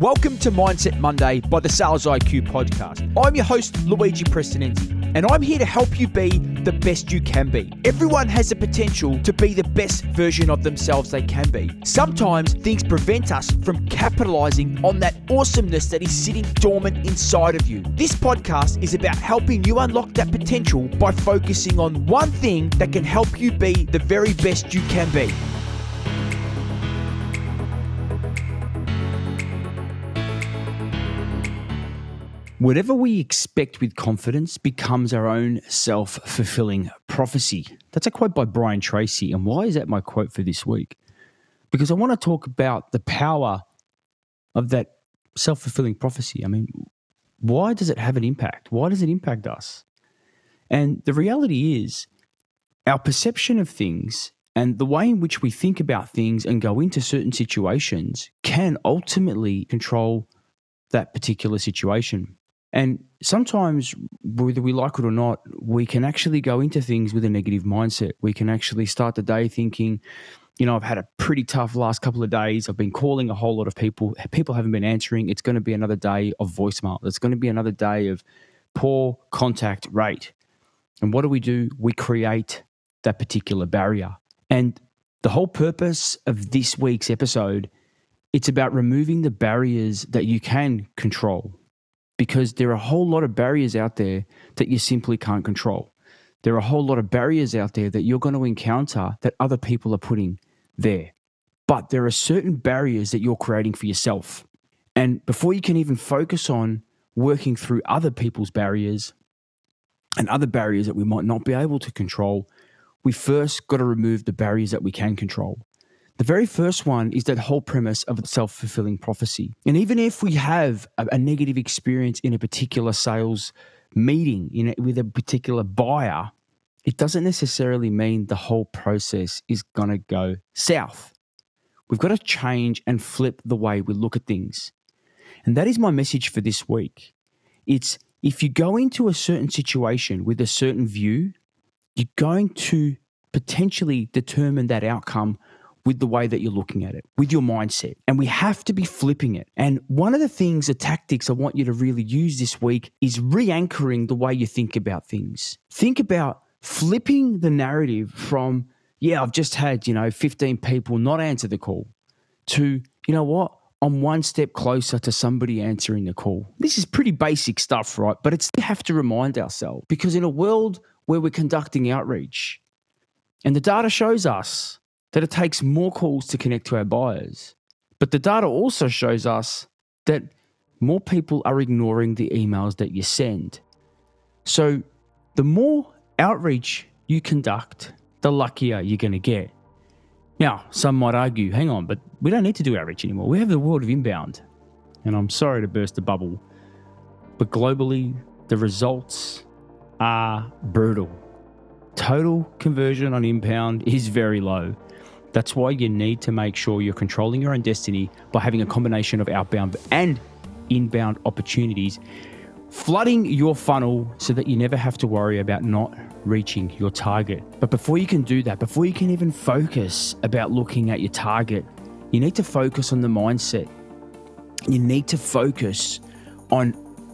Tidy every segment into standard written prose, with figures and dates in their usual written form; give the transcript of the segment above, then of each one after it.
Welcome to Mindset Monday by the Sales IQ podcast. I'm your host, Luigi Prestonenzi, and I'm here to help you be the best you can be. Everyone has the potential to be the best version of themselves they can be. Sometimes things prevent us from capitalizing on that awesomeness that is sitting dormant inside of you. This podcast is about helping you unlock that potential by focusing on one thing that can help you be the very best you can be. Whatever we expect with confidence becomes our own self-fulfilling prophecy. That's a quote by Brian Tracy. And why is that my quote for this week? Because I want to talk about the power of that self-fulfilling prophecy. I mean, why does it have an impact? Why does it impact us? And the reality is, our perception of things and the way in which we think about things and go into certain situations can ultimately control that particular situation. And sometimes, whether we like it or not, we can actually go into things with a negative mindset. We can actually start the day thinking, I've had a pretty tough last couple of days. I've been calling a whole lot of people. People haven't been answering. It's going to be another day of voicemail. It's going to be another day of poor contact rate. And what do? We create that particular barrier. And the whole purpose of this week's episode, it's about removing the barriers that you can control. Because there are a whole lot of barriers out there that you simply can't control. There are a whole lot of barriers out there that you're going to encounter that other people are putting there. But there are certain barriers that you're creating for yourself. And before you can even focus on working through other people's barriers and other barriers that we might not be able to control, we first got to remove the barriers that we can control. The very first one is that whole premise of the self-fulfilling prophecy. And even if we have a negative experience in a particular sales meeting with a particular buyer, it doesn't necessarily mean the whole process is going to go south. We've got to change and flip the way we look at things. And that is my message for this week. It's if you go into a certain situation with a certain view, you're going to potentially determine that outcome with the way that you're looking at it, with your mindset. And we have to be flipping it. And one of the tactics I want you to really use this week is re-anchoring the way you think about things. Think about flipping the narrative from, I've just had, 15 people not answer the call, to, I'm one step closer to somebody answering the call. This is pretty basic stuff, right? But we have to remind ourselves, because in a world where we're conducting outreach, and the data shows us that it takes more calls to connect to our buyers. But the data also shows us that more people are ignoring the emails that you send. So the more outreach you conduct, the luckier you're going to get. Now, some might argue, hang on, but we don't need to do outreach anymore. We have the world of inbound. And I'm sorry to burst the bubble, but globally, the results are brutal. Total conversion on inbound is very low. That's why you need to make sure you're controlling your own destiny by having a combination of outbound and inbound opportunities, flooding your funnel so that you never have to worry about not reaching your target. But before you can do that, before you can even focus about looking at your target, you need to focus on the mindset. You need to focus on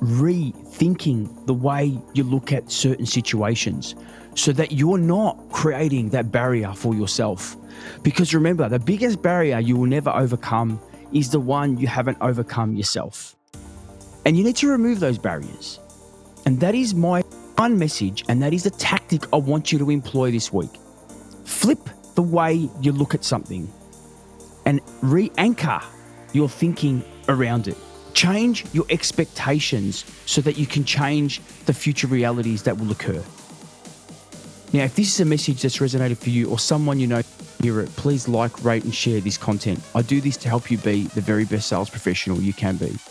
rethinking the way you look at certain situations so that you're not creating that barrier for yourself. Because remember, the biggest barrier you will never overcome is the one you haven't overcome yourself. And you need to remove those barriers. And that is my one message, and that is the tactic I want you to employ this week. Flip the way you look at something and re-anchor your thinking around it. Change your expectations so that you can change the future realities that will occur. Now, if this is a message that's resonated for you or someone you know hear it, please like, rate, and share this content. I do this to help you be the very best sales professional you can be.